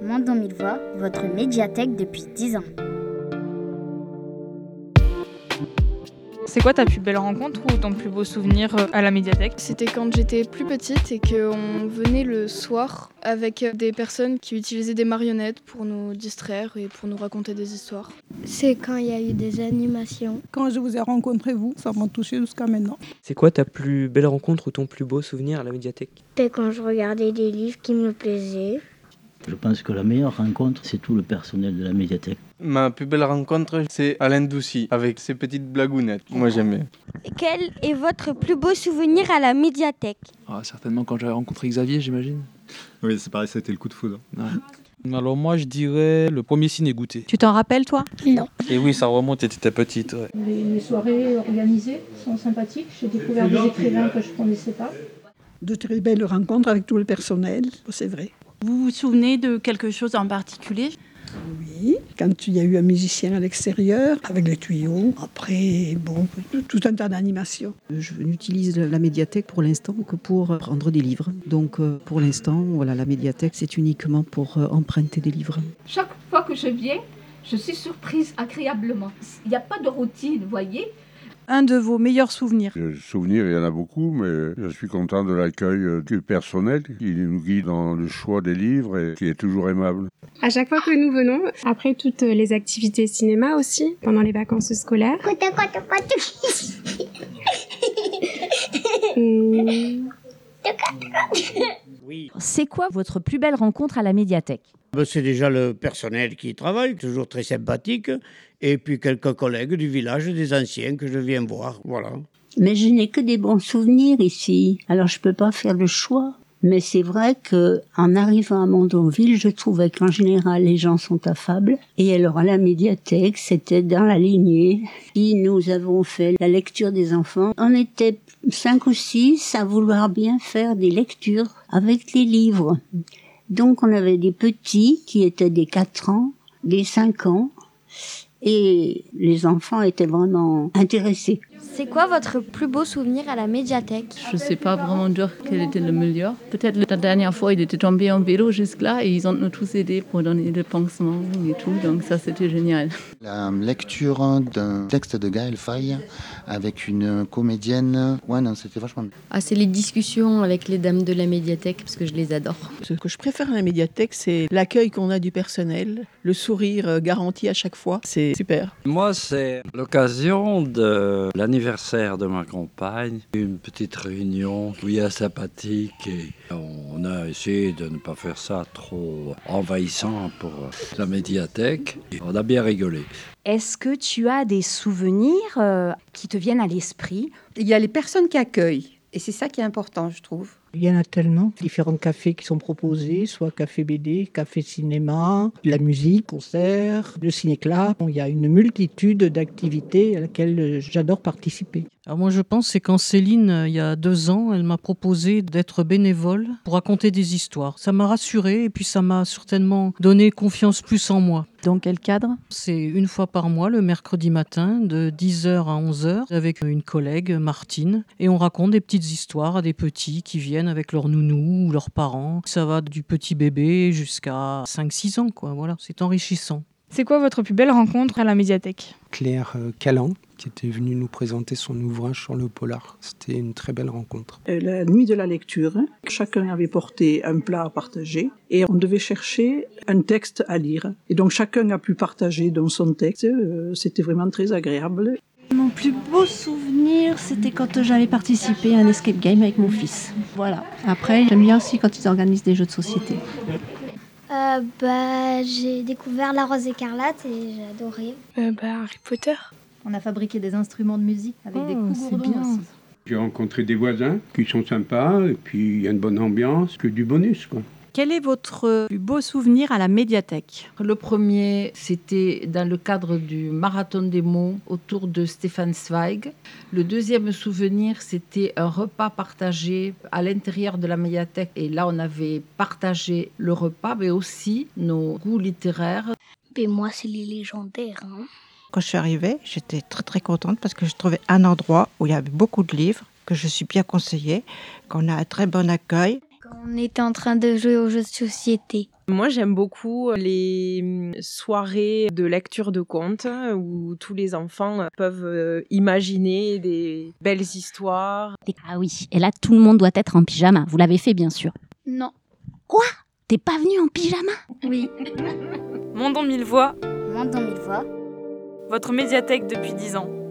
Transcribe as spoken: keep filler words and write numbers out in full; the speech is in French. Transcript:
Monde dans mille voix, votre médiathèque depuis dix ans. C'est quoi ta plus belle rencontre ou ton plus beau souvenir à la médiathèque ? C'était quand j'étais plus petite et qu'on venait le soir avec des personnes qui utilisaient des marionnettes pour nous distraire et pour nous raconter des histoires. C'est quand il y a eu des animations. Quand je vous ai rencontré, vous, ça m'a touché jusqu'à maintenant. C'est quoi ta plus belle rencontre ou ton plus beau souvenir à la médiathèque ? C'était quand je regardais des livres qui me plaisaient. Je pense que la meilleure rencontre, c'est tout le personnel de la médiathèque. Ma plus belle rencontre, c'est Alain Doucy, avec ses petites blagounettes. Moi, j'aimais. Quel est votre plus beau souvenir à la médiathèque ? Ah, certainement quand j'avais rencontré Xavier, j'imagine. Oui, c'est pareil, ça a été le coup de foudre. Ouais. Alors moi, je dirais le premier ciné-goûter. Tu t'en rappelles, toi ? Non. Et oui, ça remonte, t'étais petite. Ouais. Les, les soirées organisées sont sympathiques. J'ai découvert des écrivains que je ne connaissais pas. De très belles rencontres avec tout le personnel, c'est vrai. Vous vous souvenez de quelque chose en particulier ? Oui, quand il y a eu un musicien à l'extérieur, avec les tuyaux. Après, bon, tout un tas d'animations. Je n'utilise la médiathèque pour l'instant que pour prendre des livres. Donc pour l'instant, voilà, la médiathèque, c'est uniquement pour emprunter des livres. Chaque fois que je viens, je suis surprise agréablement. Il n'y a pas de routine, vous voyez ? Un de vos meilleurs souvenirs ? Les souvenirs, il y en a beaucoup, mais je suis content de l'accueil du personnel qui nous guide dans le choix des livres et qui est toujours aimable. À chaque fois que nous venons, après toutes les activités cinéma aussi, pendant les vacances scolaires. hum... Oui. C'est quoi votre plus belle rencontre à la médiathèque ? C'est déjà le personnel qui y travaille, toujours très sympathique, et puis quelques collègues du village, des anciens que je viens voir, voilà. Mais je n'ai que des bons souvenirs ici, alors je peux pas faire le choix. Mais c'est vrai que en arrivant à Mondonville, je trouvais qu'en général les gens sont affables. Et alors à la médiathèque, c'était dans la lignée. Puis nous avons fait la lecture des enfants. On était cinq ou six à vouloir bien faire des lectures avec les livres. Donc on avait des petits qui étaient des quatre ans, des cinq ans. Et les enfants étaient vraiment intéressés. C'est quoi votre plus beau souvenir à la médiathèque ? Je ne sais pas vraiment dire quel était le meilleur. Peut-être la dernière fois, il était tombé en vélo jusque-là et ils ont nous tous aidés pour donner des pansements et tout. Donc ça, c'était génial. La lecture d'un texte de Gaël Faye avec une comédienne. Ouais, non, c'était vachement bien. Ah, c'est les discussions avec les dames de la médiathèque parce que je les adore. Ce que je préfère à la médiathèque, c'est l'accueil qu'on a du personnel, le sourire garanti à chaque fois. C'est super. Moi, c'est l'occasion de l'anniversaire de ma compagne, une petite réunion bien sympathique et on a essayé de ne pas faire ça trop envahissant pour la médiathèque. Et on a bien rigolé. Est-ce que tu as des souvenirs euh, qui te viennent à l'esprit ? Il y a les personnes qui accueillent et c'est ça qui est important, je trouve. Il y en a tellement, différents cafés qui sont proposés, soit café B D, café cinéma, la musique, concerts, le ciné-club. Il y a une multitude d'activités à laquelle j'adore participer. Alors moi je pense c'est quand Céline, il y a deux ans, elle m'a proposé d'être bénévole pour raconter des histoires. Ça m'a rassurée et puis ça m'a certainement donné confiance plus en moi. Dans quel cadre ? C'est une fois par mois, le mercredi matin, de dix heures à onze heures, avec une collègue, Martine. Et on raconte des petites histoires à des petits qui viennent avec leurs nounous ou leurs parents. Ça va du petit bébé jusqu'à cinq six ans, quoi. Voilà, c'est enrichissant. C'est quoi votre plus belle rencontre à la médiathèque ? Claire Callan, qui était venue nous présenter son ouvrage sur le polar. C'était une très belle rencontre. La nuit de la lecture, chacun avait porté un plat à partager et on devait chercher un texte à lire. Et donc chacun a pu partager dans son texte. C'était vraiment très agréable. Mon plus beau souvenir, c'était quand j'avais participé à un escape game avec mon fils. Voilà. Après, j'aime bien aussi quand ils organisent des jeux de société. Euh, bah, j'ai découvert La Rose écarlate et j'ai adoré. Euh, bah, Harry Potter. On a fabriqué des instruments de musique avec oh, des coups aussi. J'ai rencontré des voisins qui sont sympas et puis il y a une bonne ambiance, que du bonus, quoi. Quel est votre plus beau souvenir à la médiathèque ? Le premier, c'était dans le cadre du Marathon des mots autour de Stéphane Zweig. Le deuxième souvenir, c'était un repas partagé à l'intérieur de la médiathèque. Et là, on avait partagé le repas, mais aussi nos goûts littéraires. Et moi, c'est les légendaires. Hein. Quand je suis arrivée, j'étais très très contente parce que je trouvais un endroit où il y avait beaucoup de livres, que je suis bien conseillée, qu'on a un très bon accueil. Quand on était en train de jouer aux jeux de société. Moi, j'aime beaucoup les soirées de lecture de contes où tous les enfants peuvent imaginer des belles histoires. Ah oui, et là, tout le monde doit être en pyjama. Vous l'avez fait, bien sûr. Non. Quoi ? T'es pas venu en pyjama ? Oui. Monde en mille voix. Monde en mille voix. Votre médiathèque depuis dix ans.